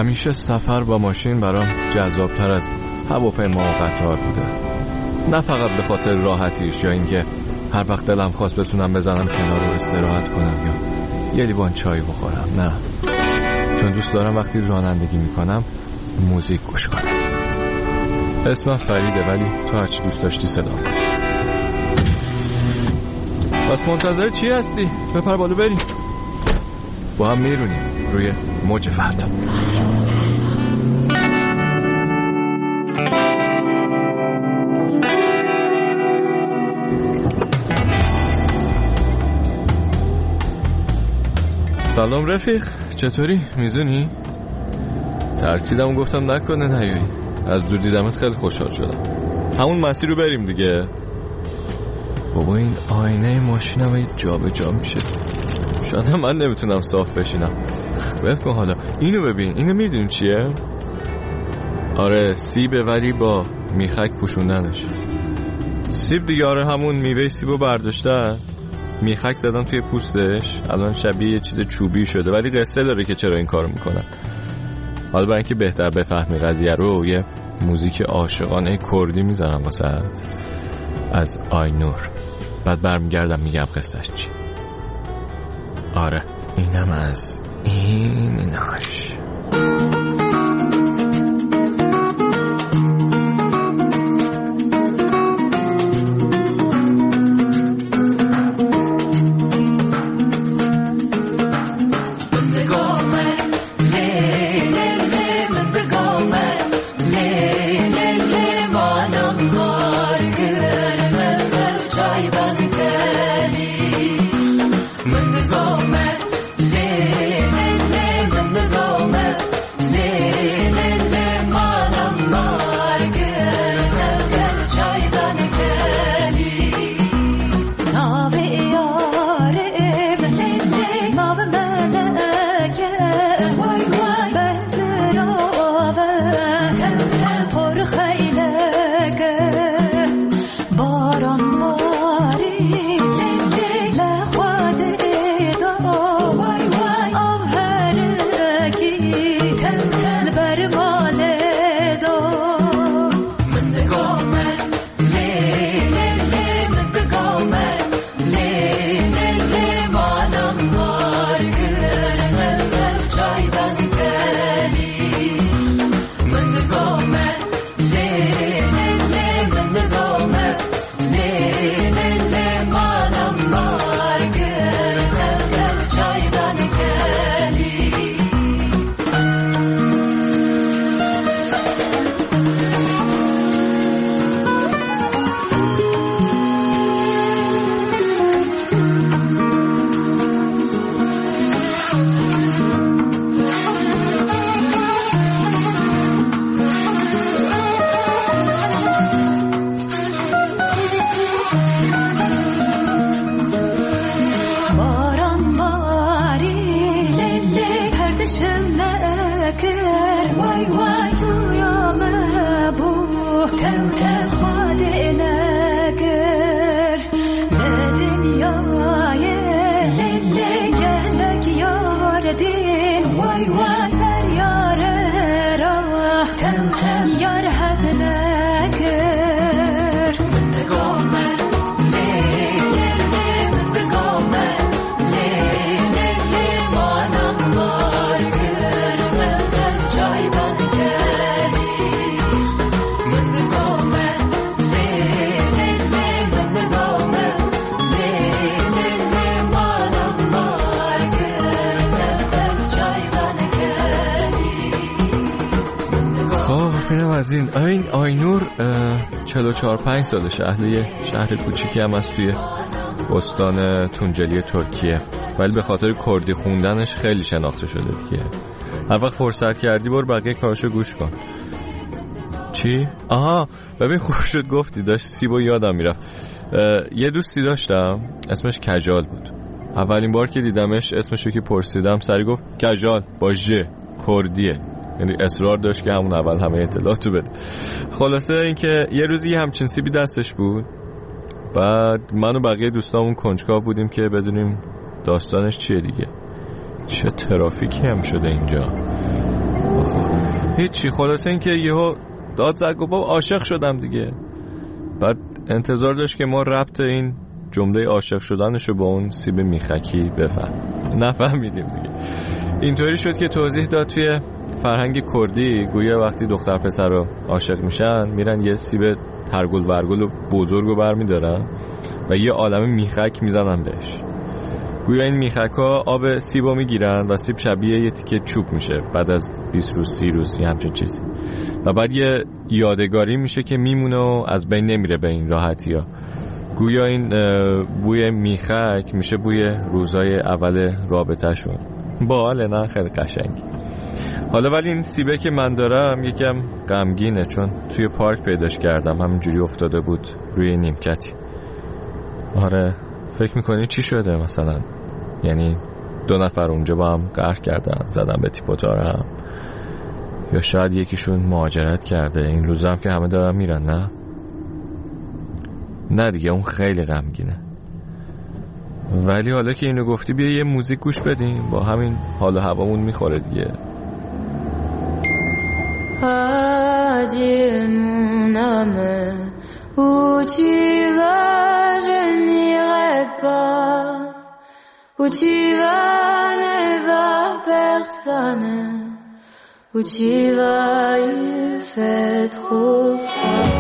همیشه سفر با ماشین برام جذابتر از هواپیما و قطار بوده. نه فقط به خاطر راحتیش یا اینکه هر وقت دلم خواست بتونم بزنم کنار و استراحت کنم یا یه لیوان چای بخورم، نه، چون دوست دارم وقتی رانندگی میکنم موزیک گوش کنم. اسمم فریده، ولی تو هرچی دوست داشتی صدا کن. بس منتظر چی هستی؟ بپر بالا بریم، با هم میرونیم روی موج فردا. سلام رفیق، چطوری؟ میزونی؟ ترسیدم و گفتم نکنه نیایی. از دور دیدمت خیلی خوشحال شدم. همون مسیر رو بریم دیگه. بابا این آینه ماشینم یه جا به جا میشه، شاید من نمیتونم صاف بشینم. ول کن حالا اینو ببین، اینو میدونی چیه؟ آره سیبه، ولی با میخک پوشوندنش. سیب دیگه، آره همون میوه سیبو برداشتن، میخک زدن توی پوستش، الان شبیه یه چیز چوبی شده، ولی قصه داره که چرا این کارو میکنن. حالا برای اینکه بهتر بفهمی قضیه رو، یه موزیک عاشقانه کردی میذارم واسه از آینور، بعد برمیگردم میگم قصهش چی. آره اینم از ایناش. این آینور 44-45 سالشه، اهل یه شهر کوچیکی هم از توی استان تونجلی ترکیه، ولی به خاطر کردی خوندنش خیلی شناخته شده دیگه. هر وقت فرصت کردی برو بقیه کارشو گوش کن. چی؟ آها ببین خوب شد گفتی، داشت سیبو یادم میرفت. یه دوستی داشتم اسمش کجال بود. اولین بار که دیدمش اسمشو که پرسیدم سری گفت کجال با ژ، کردیه، یعنی اصرار داشت که همون اول همه اطلاعاتو بده. خلاصه اینکه یه روزی همچین سیبی دستش بود، بعد من و بقیه دوستامون کنجکاو بودیم که بدونیم داستانش چیه دیگه. چه ترافیکی هم شده اینجا. هیچی، خلاصه این که یهو داد زد گفت بابا عاشق شدم دیگه. بعد انتظار داشت که ما ربط این جمله عاشق شدنشو با اون سیب میخکی نفهمیدیم دیگه. اینطوری شد که توضیح داد توی فرهنگ کردی گویا وقتی دختر پسر رو عاشق میشن میرن یه سیب ترگل برگل و بزرگو برمیدارن و یه عالمه میخک میزنن بهش. گویا این میخکا آب سیبو میگیرن و سیب شبیه یه تیکه چوب میشه بعد از 20 روز 30 روز یه همچین چیزی و بعد یه یادگاری میشه که میمونه و از بین نمیره به این راحتی ها. گویا این بوی میخک میشه بوی روزای اول رابطه شون. باحاله نه؟ خیلی قشنگی. حالا ولی این سیبه که من دارم یکم غمگینه چون توی پارک پیداش کردم، همینجوری افتاده بود روی نیمکتی. آره فکر میکنی چی شده مثلا؟ یعنی 2 نفر اونجا با هم قهر کردن زدن به تیپ و تارم، یا شاید یکیشون مهاجرت کرده این روزا هم که همه دارن میرن. نه دیگه اون خیلی غمگینه. ولی حالا که اینو گفتی بیا یه موزیک گوش بدیم، با همین حال و هوامون میخوره دیگه. Adieu mon âme, où tu vas je n'irai pas, où tu vas ne va personne, où tu vas il fait trop froid.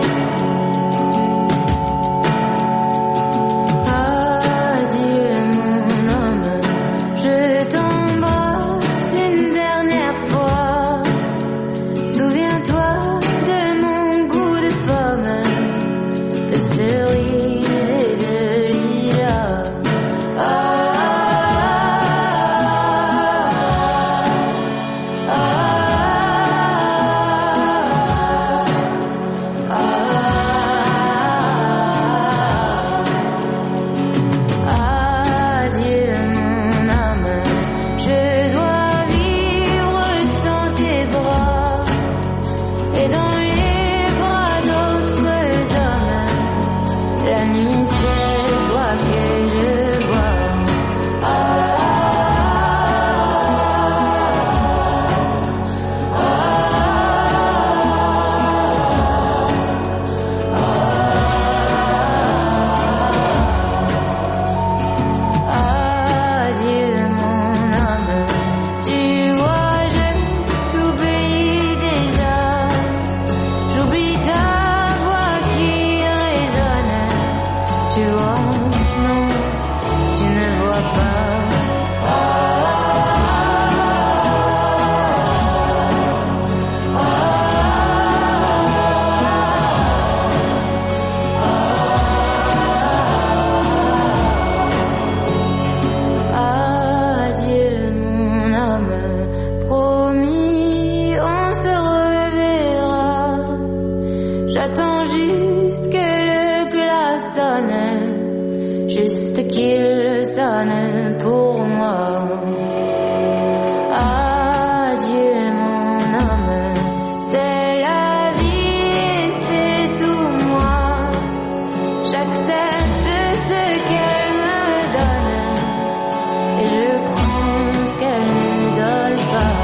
Juste qu'il sonne pour moi. Adieu mon âme, c'est la vie et c'est tout moi. J'accepte ce qu'elle me donne et je prends ce qu'elle ne donne pas.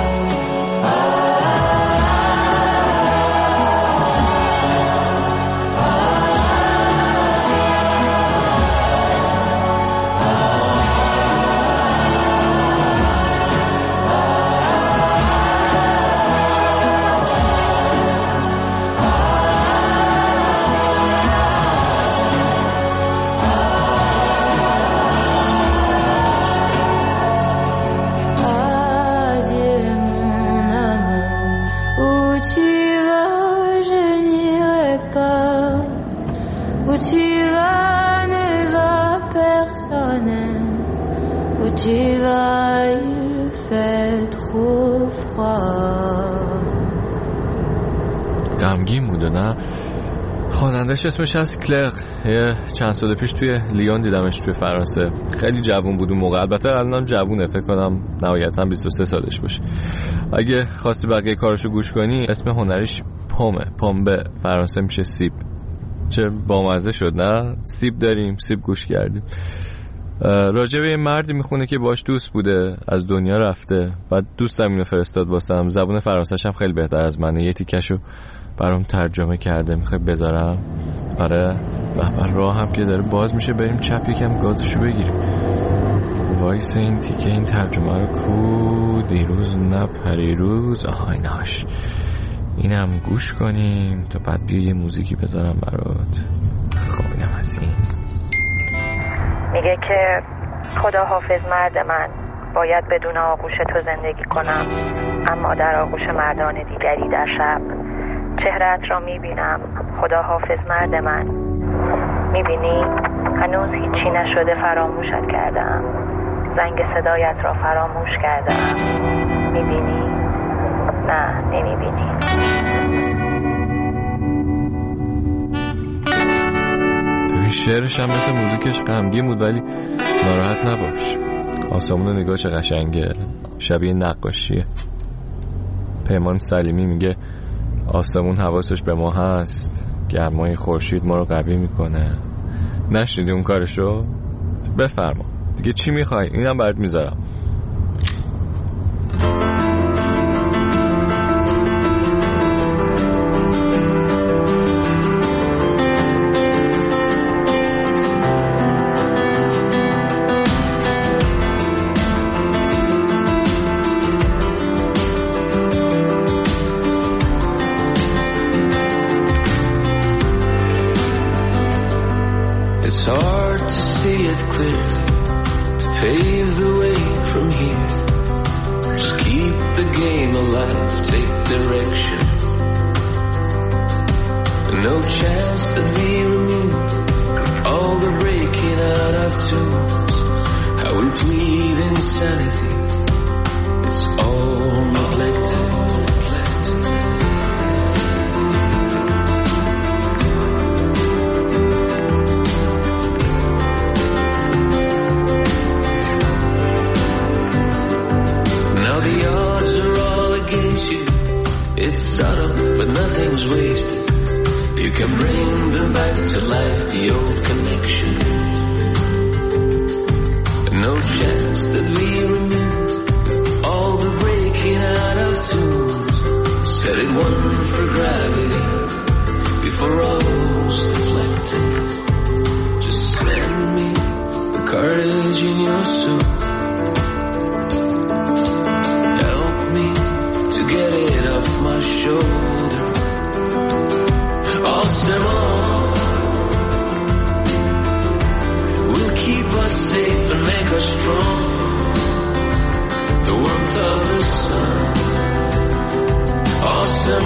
Où tu vas ne va personne, où tu vas il fait trop froid. غمگین بود نه؟ خوانندش اسمش از کلر. یه چند سال پیش توی لیون دیدمش توی فرانسه. خیلی جوون بود اون موقع، البته الانم جوونه، فکر کنم نهایتاً 23 سالش باشه. اگه خواستی بقیه کارشو گوش کنی اسم هنریش پوم به فرانسه میشه سیب. چه بامزه شد نه؟ سیب داریم، سیب گوش کردیم. راجع به یه مردی میخونه که باش دوست بوده، از دنیا رفته، بعد دوستم اینو فرستاد واسم. زبون فرانسه‌ش هم خیلی بهتر از منه، یه تیکشو برام ترجمه کرده. میخوای بذارم؟ آره. و راه هم که داره باز میشه، بریم چپ یکم گازشو بگیریم. وایس این تیکه این ترجمه رو کو دیروز نه پریروز. آها ایناش، اینم گوش کنیم تا بعد بیا یه موزیکی بذارم برات. خب اینم از این. میگه که خدا حافظ مرد من، باید بدون آغوش تو زندگی کنم، اما در آغوش مردان دیگری در شب چهره‌ات را میبینم. خدا حافظ مرد من، میبینی هنوز هیچی نشده، فراموشت کردم، زنگ صدایت را فراموش کردم. میبینی؟ نه نمیبینی. این شعرش هم مثل موزیکش غمگین بود، ولی ناراحت نباش. آسمون نگاه چه قشنگه، شبیه نقاشیه. پیمان سلیمی میگه آسمون حواسش به ما هست، گرمای خورشید ما رو قوی میکنه. نشنیدی اون کارشو؟ بفرما دیگه چی میخوای؟ اینم برات میذارم. It's hard to see it clearly, to pave the way from here. Just keep the game alive, take direction. No chance that we remove all the breaking out of tunes. How we plead insanity, it's all neglected. The odds are all against you. It's subtle, but nothing's wasted. You can bring them back to life, the old connection. No chance that we remove all the breaking out of tunes. Set it one for gravity before all's deflected. Just send me the courage in your soul. Get it off my shoulder. Awesome, will keep us safe and make us strong. The warmth of the sun. Awesome,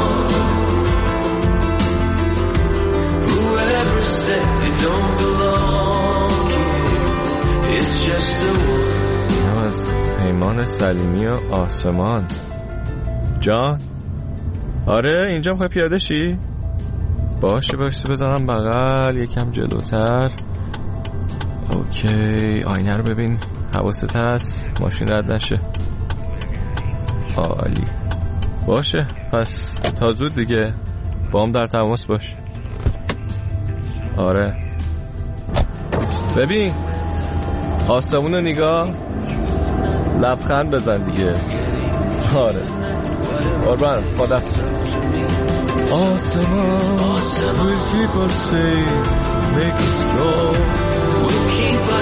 whoever said you don't belong here, it's just a word. از پیمان سلیمی و آسمان. جان آره اینجا میخوای پیاده شی؟ باشه بزنم بغل یکم جلوتر. اوکی آینه رو ببین، حواست هست ماشین رد نشه. عالی باشه، پس تا زود دیگه با هم در تماس باش. آره ببین آسمون رو نگاه، لبخند بزن دیگه. آره قربان خدا. آسمان will keep us safe, make us strong.